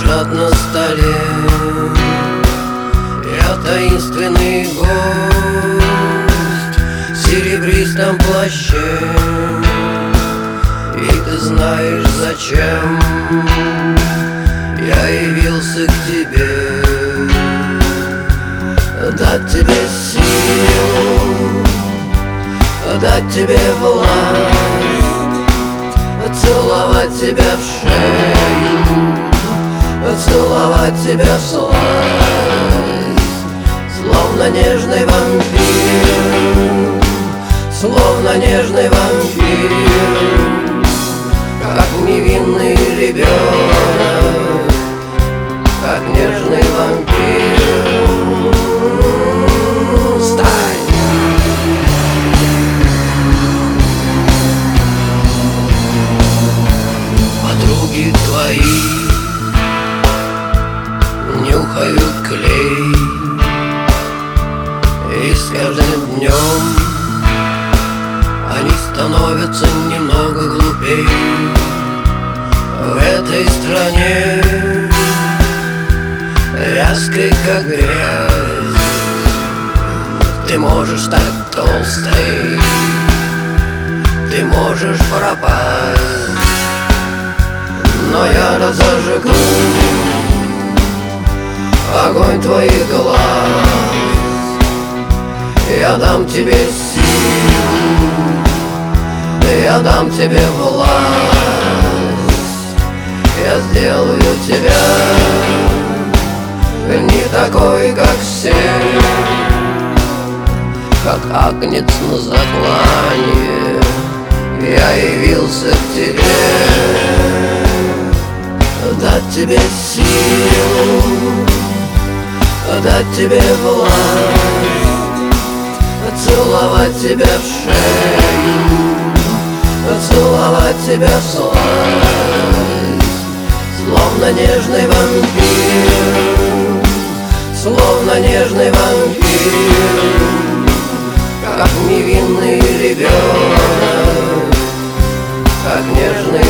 лежат на столе. Я таинственный гость в серебристом плаще, и ты знаешь, зачем я явился к тебе. Дать тебе силу, дать тебе власть, целовать тебя в шею, целовать тебя в сласть. Словно нежный вампир, словно нежный вампир, как невинный ребенок, как нежный вампир. Стань! Подруги твои нюхают клей, и с каждым днем они становятся немного глупей. В этой стране, вязкой как грязь, ты можешь стать толстой, ты можешь пропасть, но я разожгу огонь твоих глаз. Я дам тебе силу, я дам тебе власть, я сделаю тебя не такой, как все, как агнец на заклание. Я явился к тебе, дать тебе силу, дать тебе власть, целовать тебя в шею, целовать тебя в сласть. Словно нежный вампир, словно нежный вампир, как невинный ребенок, как нежный